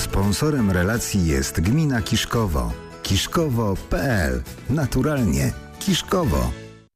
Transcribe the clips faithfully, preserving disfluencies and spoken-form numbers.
Sponsorem relacji jest Gmina Kiszkowo. Kiszkowo kropka pe el. Naturalnie Kiszkowo.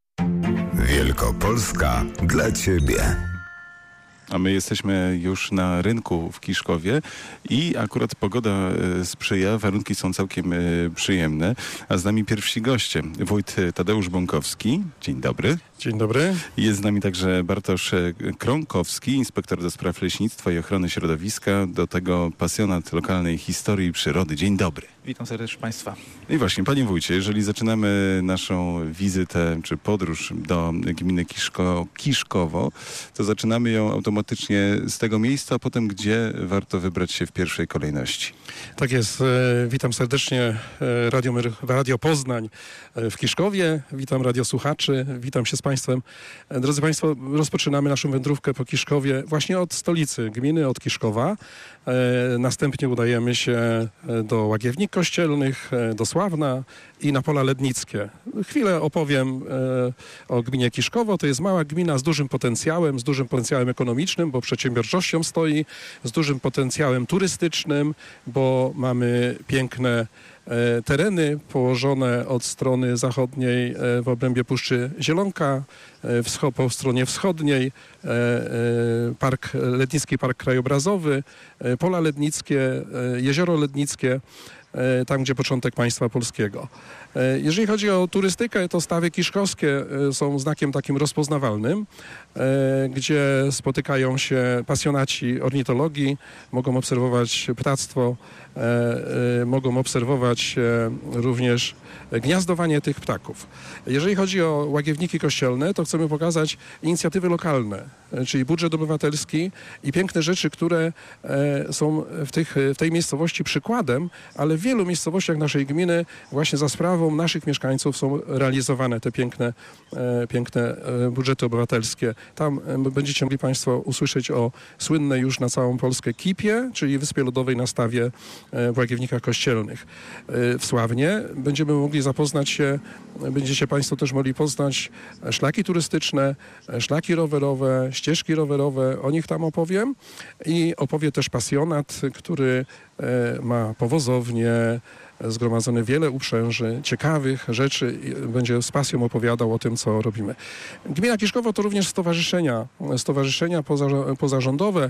Wielkopolska dla Ciebie. A my jesteśmy już na rynku w Kiszkowie i akurat pogoda sprzyja, warunki są całkiem przyjemne, a z nami pierwsi goście. Wójt Tadeusz Bąkowski. Dzień dobry. Dzień dobry. Jest z nami także Bartosz Krąkowski, inspektor do spraw leśnictwa i ochrony środowiska, do tego pasjonat lokalnej historii i przyrody. Dzień dobry. Witam serdecznie Państwa. I właśnie, panie wójcie, jeżeli zaczynamy naszą wizytę czy podróż do gminy Kiszko, Kiszkowo, to zaczynamy ją automatycznie z tego miejsca, a potem gdzie warto wybrać się w pierwszej kolejności? Tak jest. Witam serdecznie Radio, Radio Poznań w Kiszkowie. Witam radiosłuchaczy. Witam się z Państwem. Drodzy Państwo, rozpoczynamy naszą wędrówkę po Kiszkowie właśnie od stolicy gminy, od Kiszkowa. Następnie udajemy się do Łagiewnik Kościelnych, do Sławna i na Pola Lednickie. Chwilę opowiem o gminie Kiszkowo. To jest mała gmina z dużym potencjałem, z dużym potencjałem ekonomicznym, bo przedsiębiorczością stoi, z dużym potencjałem turystycznym, bo mamy piękne tereny położone od strony zachodniej w obrębie Puszczy Zielonka, po stronie wschodniej park, Lednicki Park Krajobrazowy, Pola Lednickie, Jezioro Lednickie, tam gdzie początek państwa polskiego. Jeżeli chodzi o turystykę, to stawy kiszkowskie są znakiem takim rozpoznawalnym, gdzie spotykają się pasjonaci ornitologii, mogą obserwować ptactwo, mogą obserwować również gniazdowanie tych ptaków. Jeżeli chodzi o Łagiewniki Kościelne, to chcemy pokazać inicjatywy lokalne, czyli budżet obywatelski i piękne rzeczy, które są w, tych, w tej miejscowości przykładem, ale w wielu miejscowościach naszej gminy właśnie za sprawą naszych mieszkańców są realizowane te piękne, piękne budżety obywatelskie. Tam będziecie mogli Państwo usłyszeć o słynnej już na całą Polskę Kipie, czyli Wyspie Lodowej na Stawie w Łagiewnikach Kościelnych. W Sławnie będziemy mogli zapoznać się, będziecie Państwo też mogli poznać szlaki turystyczne, szlaki rowerowe, ścieżki rowerowe, o nich tam opowiem i opowie też pasjonat, który ma powozownię, zgromadzone wiele uprzęży, ciekawych rzeczy, będzie z pasją opowiadał o tym, co robimy. Gmina Kiszkowo to również stowarzyszenia, stowarzyszenia pozarządowe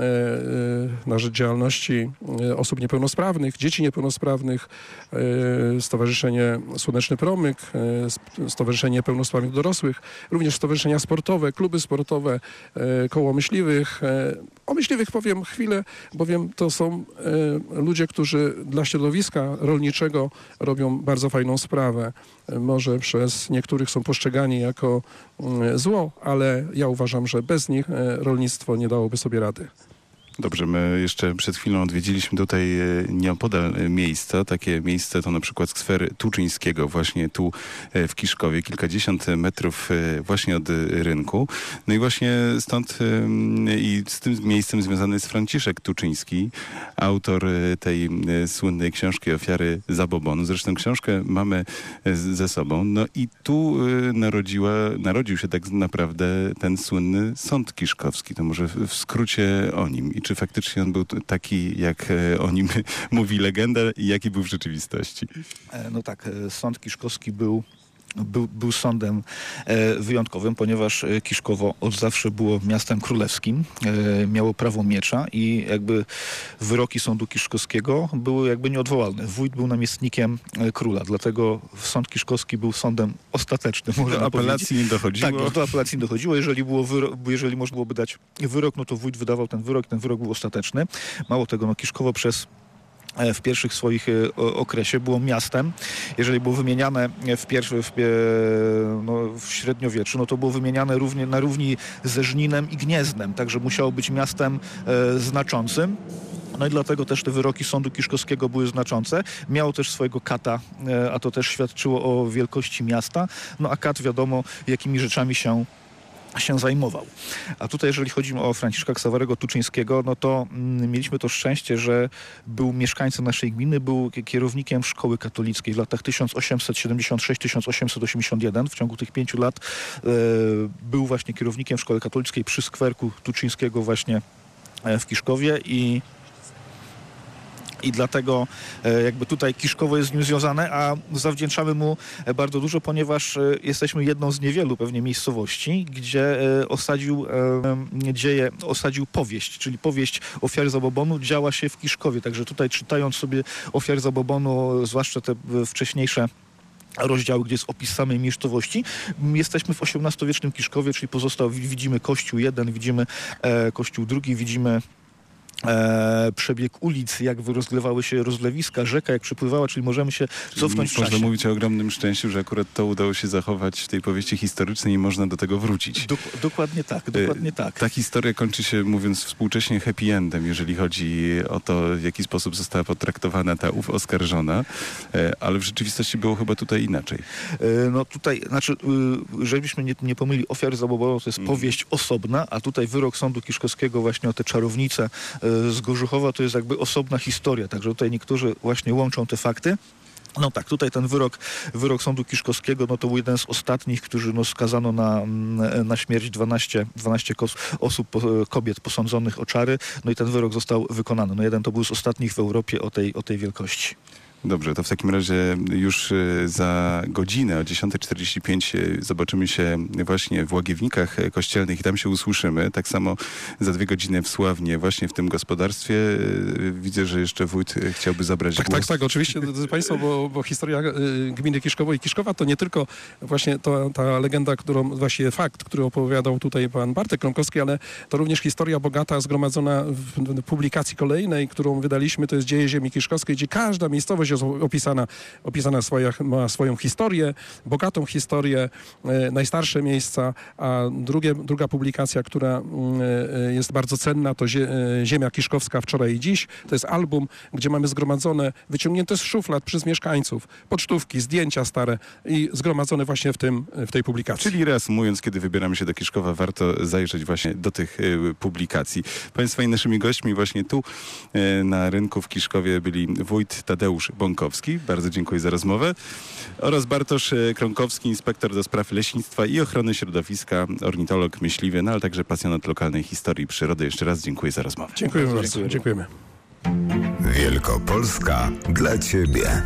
na rzecz działalności osób niepełnosprawnych, dzieci niepełnosprawnych, Stowarzyszenie Słoneczny Promyk, Stowarzyszenie Niepełnosprawnych Dorosłych, również stowarzyszenia sportowe, kluby sportowe, koło myśliwych. O myśliwych powiem chwilę, bowiem to są ludzie, którzy dla środowiska rolniczego robią bardzo fajną sprawę. Może przez niektórych są postrzegani jako zło, ale ja uważam, że bez nich rolnictwo nie dałoby sobie rady. Dobrze, my jeszcze przed chwilą odwiedziliśmy tutaj nieopodal miejsca. Takie miejsce to na przykład skwer Tuczyńskiego, właśnie tu w Kiszkowie, kilkadziesiąt metrów właśnie od rynku. No i właśnie stąd i z tym miejscem związany jest Franciszek Tuczyński, autor tej słynnej książki Ofiary Zabobonu. Zresztą książkę mamy ze sobą. No i tu narodziła, narodził się tak naprawdę ten słynny sąd kiszkowski. To może w skrócie o nim. I czy faktycznie on był taki, jak o nim mówi legenda i jaki był w rzeczywistości? No tak, sąd kiszkowski był Był, był sądem e, wyjątkowym, ponieważ Kiszkowo od zawsze było miastem królewskim, e, miało prawo miecza i jakby wyroki sądu kiszkowskiego były jakby nieodwołalne. Wójt był namiestnikiem e, króla, dlatego sąd kiszkowski był sądem ostatecznym. Do apelacji nie dochodziło? Tak, do apelacji nie dochodziło. Jeżeli, było wyro- jeżeli można byłoby dać wyrok, no to wójt wydawał ten wyrok, ten wyrok był ostateczny. Mało tego, no Kiszkowo przez w pierwszych swoich okresie było miastem. Jeżeli było wymieniane w, pierwszy, w, no, w średniowieczu, no to było wymieniane równie, na równi ze Żninem i Gniezdnem, także musiało być miastem e, znaczącym. No i dlatego też te wyroki sądu kiszkowskiego były znaczące. Miało też swojego kata, e, a to też świadczyło o wielkości miasta. No a kat wiadomo, jakimi rzeczami się się zajmował. A tutaj, jeżeli chodzi o Franciszka Ksawerego Tuczyńskiego, no to mm, mieliśmy to szczęście, że był mieszkańcem naszej gminy, był kierownikiem szkoły katolickiej w latach tysiąc osiemset siedemdziesiąt sześć do tysiąc osiemset osiemdziesiąt jeden. W ciągu tych pięciu lat e, był właśnie kierownikiem szkoły katolickiej przy skwerku Tuczyńskiego właśnie e, w Kiszkowie i I dlatego e, jakby tutaj Kiszkowo jest z nim związane, a zawdzięczamy mu e, bardzo dużo, ponieważ e, jesteśmy jedną z niewielu pewnie miejscowości, gdzie e, osadził e, dzieje, osadził powieść, czyli powieść Ofiary Zabobonu działa się w Kiszkowie. Także tutaj czytając sobie Ofiary Zabobonu, zwłaszcza te e, wcześniejsze rozdziały, gdzie jest opis samej miejscowości. Jesteśmy w osiemnastowiecznym Kiszkowie, czyli pozostał, widzimy kościół jeden, widzimy e, kościół drugi, widzimy E, przebieg ulic, jak rozlewały się rozlewiska, rzeka, jak przepływała, czyli możemy się cofnąć w czasie. Można mówić o ogromnym szczęściu, że akurat to udało się zachować w tej powieści historycznej i można do tego wrócić. Dok- dokładnie tak, dokładnie tak. Ta historia kończy się, mówiąc współcześnie, happy endem, jeżeli chodzi o to, w jaki sposób została potraktowana ta ów oskarżona, ale w rzeczywistości było chyba tutaj inaczej. E, no tutaj, znaczy, y, żebyśmy nie, nie pomyli, Ofiary Zabobonu to jest mm. powieść osobna, a tutaj wyrok Sądu Kiszkowskiego właśnie o te czarownice z Gorzuchowa to jest jakby osobna historia, także tutaj niektórzy właśnie łączą te fakty. No tak, tutaj ten wyrok, wyrok Sądu Kiszkowskiego, no to był jeden z ostatnich, którzy no, skazano na, na śmierć dwanaście, dwanaście kos, osób, kobiet posądzonych o czary, no i ten wyrok został wykonany. No jeden to był z ostatnich w Europie o tej, o tej wielkości. Dobrze, to w takim razie już za godzinę o dziesiąta czterdzieści pięć zobaczymy się właśnie w Łagiewnikach Kościelnych i tam się usłyszymy. Tak samo za dwie godziny w Sławnie, właśnie w tym gospodarstwie. Widzę, że jeszcze wójt chciałby zabrać tak, głos. Tak, tak, oczywiście, drodzy Państwo, bo, bo historia gminy Kiszkowo i Kiszkowa to nie tylko właśnie to, ta legenda, którą, właściwie fakt, który opowiadał tutaj pan Bartek Krąkowski, ale to również historia bogata, zgromadzona w publikacji kolejnej, którą wydaliśmy, to jest Dzieje Ziemi Kiszkowskiej, gdzie każda miejscowość jest opisana, opisana swoja, ma swoją historię, bogatą historię, e, najstarsze miejsca, a drugie, druga publikacja, która e, jest bardzo cenna, to zie, e, Ziemia Kiszkowska wczoraj i dziś. To jest album, gdzie mamy zgromadzone, wyciągnięte z szuflad przez mieszkańców, pocztówki, zdjęcia stare i zgromadzone właśnie w, tym, w tej publikacji. Czyli reasumując, kiedy wybieramy się do Kiszkowa, warto zajrzeć właśnie do tych y, publikacji. Państwa i naszymi gośćmi właśnie tu y, na rynku w Kiszkowie byli wójt Tadeusz Bąkowski, bardzo dziękuję za rozmowę, oraz Bartosz Krąkowski, inspektor do spraw leśnictwa i ochrony środowiska, ornitolog, myśliwy, no ale także pasjonat lokalnej historii i przyrody. Jeszcze raz dziękuję za rozmowę. Dziękujemy bardzo. Dziękujemy. Wielkopolska dla Ciebie.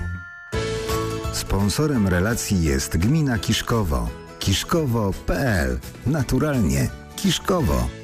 Sponsorem relacji jest gmina Kiszkowo. Kiszkowo kropka pe el. Naturalnie. Kiszkowo.